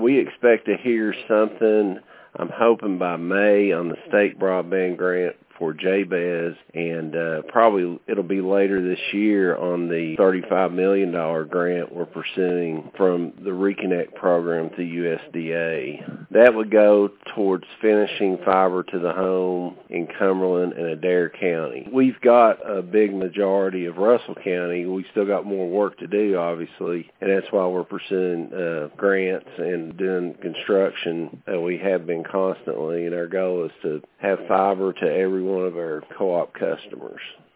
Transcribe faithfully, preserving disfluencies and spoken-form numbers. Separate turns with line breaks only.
We expect to hear something, I'm hoping by May, on the state broadband grant for J B E S, and uh, probably it'll be later this year on the thirty-five million dollars grant we're pursuing from the Reconnect program to U S D A. That would go towards finishing fiber to the home in Cumberland and Adair County. We've got a big majority of Russell County. We've still got more work to do, obviously, and that's why we're pursuing uh, grants and doing construction. Uh, we have been constantly, and our goal is to have fiber to every one of our co-op customers.